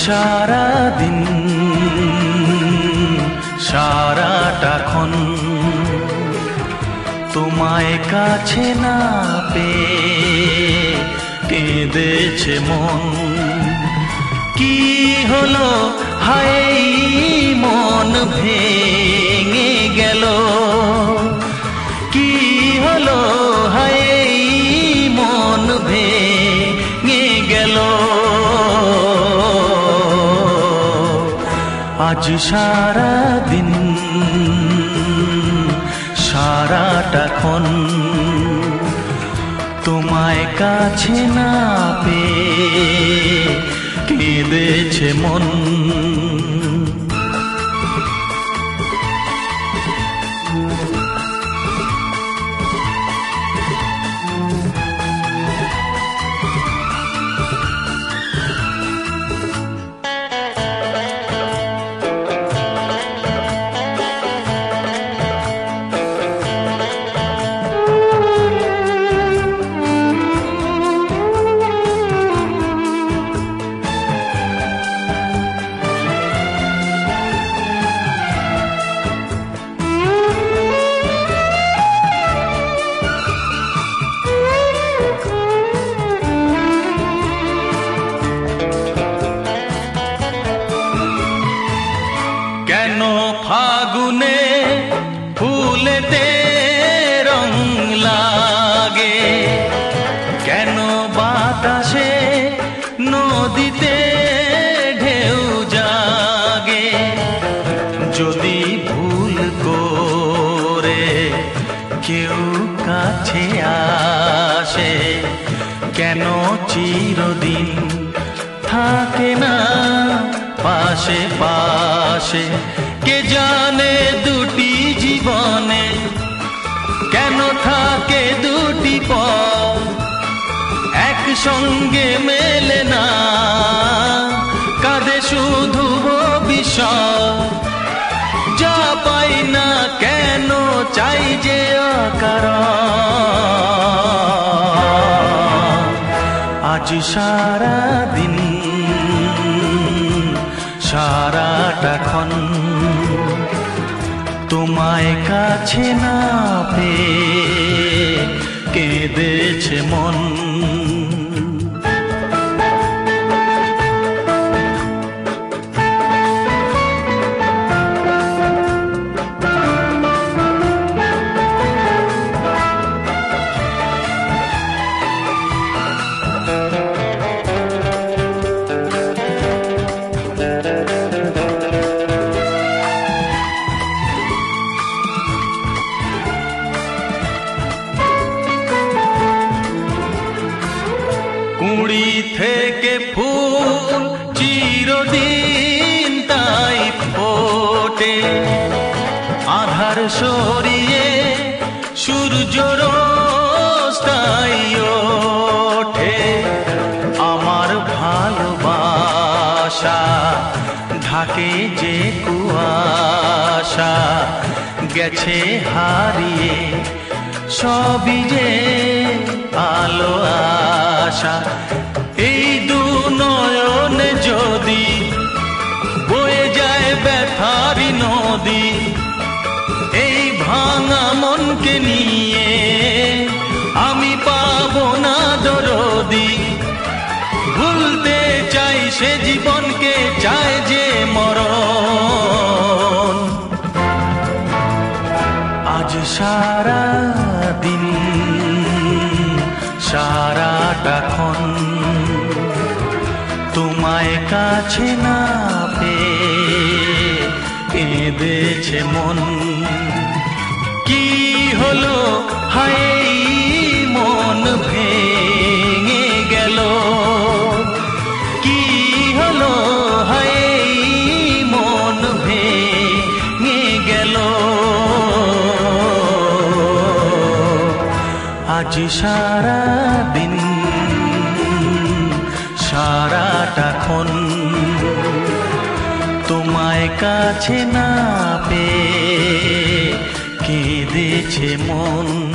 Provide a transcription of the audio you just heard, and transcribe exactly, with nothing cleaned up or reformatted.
সারা দিন সারাটাক্ষণ তোমায় কাছে না পেয়ে কেঁদেছে মন। কি হলো হায় মন ভেঙে গেল, কি হলো হায় মন ভেঙে গেল। আজ সারা দিন সারাটাক্ষণ তোমায় কাছে না পেয়ে কেঁদেছে মন। কেন ফাগুনে ফুলেতে রং লাগে, কেন বাতাসে নদীতে ঢেউ জাগে। যদি ভুল করে কেউ কাছে আসে, কেন চিরদিন থাকে না পাশে পাশে। কে জানে দুটি জীবনে কেন থাকে দুটি পথ, একসঙ্গে মেলে না কাঁধে শুধু ভবিষ্যৎ। যা পাই না কেন চাই যে অকারণ। আজ সারা দিন সারাটাক্ষণ তোমায় কাছে না পেয়ে কেঁদেছে মন। কুড়ি থেকে ফুল চিরদিন তাই ফোটে, আধার সরিয়ে সূর্য রোজ তাই ওঠে। আমার ভালোবাসা ঢাকে যে কুয়াশা, গেছে হারিয়ে সবই যে আলো আশা। এই দু নয়নে যদি বয়ে যায় ব্যথারি নদী, এই ভাঙা মনকে নিয়ে আমি পাবো না দরদি। ভুলতে চাই সে জীবনকে, চায় যে মরণ। আজ সারা দিন সারাটাক্ষণ তোমায় কাছে না পেয়ে কেঁদেছে মন। কি হলো হায় মন ভেঙে গেল, কি হলো হায় মন ভেঙে গেল। আজ সারা দিন সারাটাক্ষণ তোমায় কাছে না পেয়ে কেঁদেছে মন।